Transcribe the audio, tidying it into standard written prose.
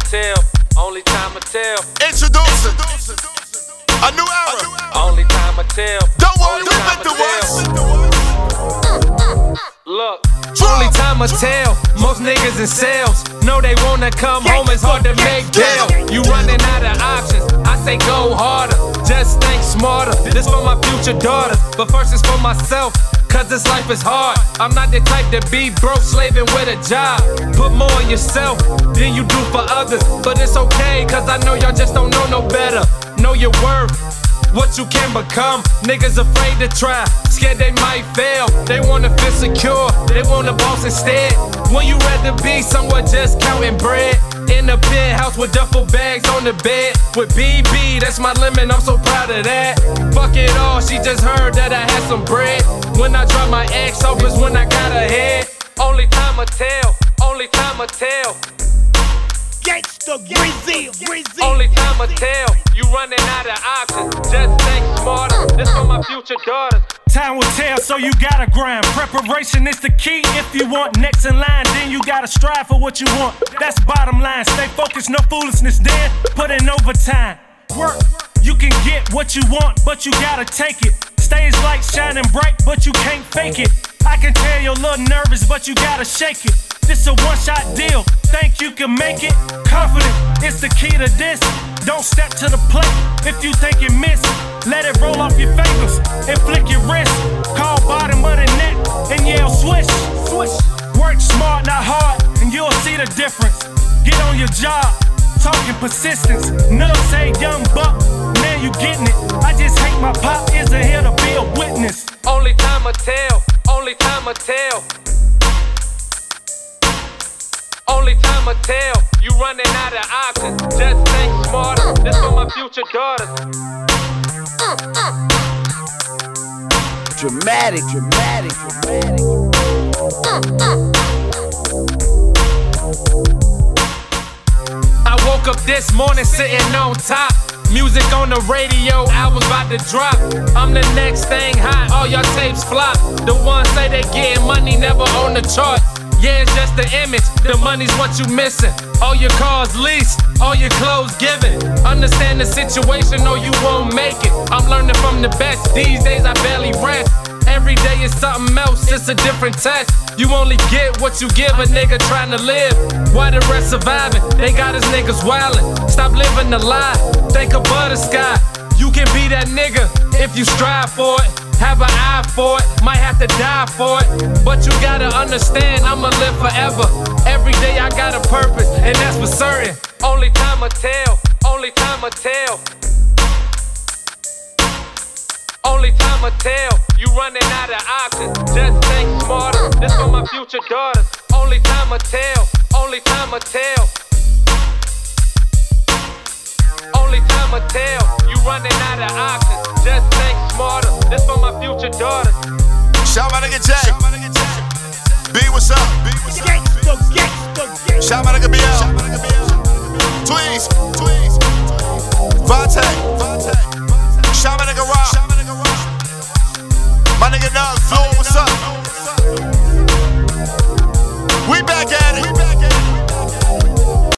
tell. Only time will tell. Introducing a new era. Only time will tell. Don't worry, we been through once. Look, only time will tell. Most niggas in sales know they wanna come home, it's hard to make bail. You running out of options, I say go harder. Just think smarter, this for my future daughters. But first it's for myself, cause this life is hard. I'm not the type to be broke, slaving with a job. Put more on yourself than you do for others. But it's okay, cause I know y'all just don't know no better. Know your worth, what you can become. Niggas afraid to try, scared they might fail. They wanna feel secure, they want a boss instead. When you rather be somewhere just counting bread. In a penthouse with duffel bags on the bed. With BB, that's my limit, I'm so proud of that. Fuck it all, she just heard that I had some bread. When I drop my ex off is when I got her head. Only time will tell, only time will tell. Gangsta Brazil. Only time will tell, you running out of options. Just think smarter, this for my future daughters. Time will tell, so you gotta grind. Preparation is the key. If you want next in line, then you gotta strive for what you want. That's bottom line. Stay focused, no foolishness. Then put in overtime. Work, you can get what you want, but you gotta take it. Stage light shining bright, but you can't fake it. I can tell you're a little nervous, but you gotta shake it. This a one-shot deal, think you can make it? Confident, it's the key to this. Don't step to the plate if you think you miss. Let it roll off your fingers and flick your wrist. Call bottom of the net and yell swish, swish. Work smart, not hard, and you'll see the difference. Get on your job, talking persistence. None say young buck, man you getting it. I just hate my pop isn't here to be a witness. Only time will tell, only time will tell. Only time will tell, you running out of options. Just think smarter, this for my future daughters. Dramatic. I woke up this morning sitting on top. Music on the radio, I was about to drop. I'm the next thing hot, all y'all tapes flop. The ones say they getting money, never on the chart. Yeah, it's just the image, the money's what you missing. All your cars leased, all your clothes given. Understand the situation or you won't make it. I'm learning from the best, these days I barely rest. Every day is something else, it's a different test. You only get what you give a nigga trying to live. Why the rest surviving? They got us niggas wildin'. Stop living the lie, think above the sky. You can be that nigga if you strive for it. Have an eye for it, might have to die for it. But you gotta understand, I'ma live forever. Every day I got a purpose, and that's for certain. Only time will tell, only time will tell. Only time will tell, you running out of options. Just think smarter, this for my future daughters. Only time will tell, only time will tell. Only time will tell, you running out of options. Just think smarter, this for my future daughters. Shout out to Jay. B, what's up?